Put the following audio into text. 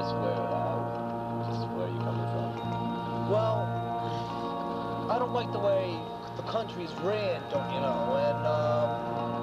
just where you coming from? Well, I don't like the way the country's ran, don't you know? And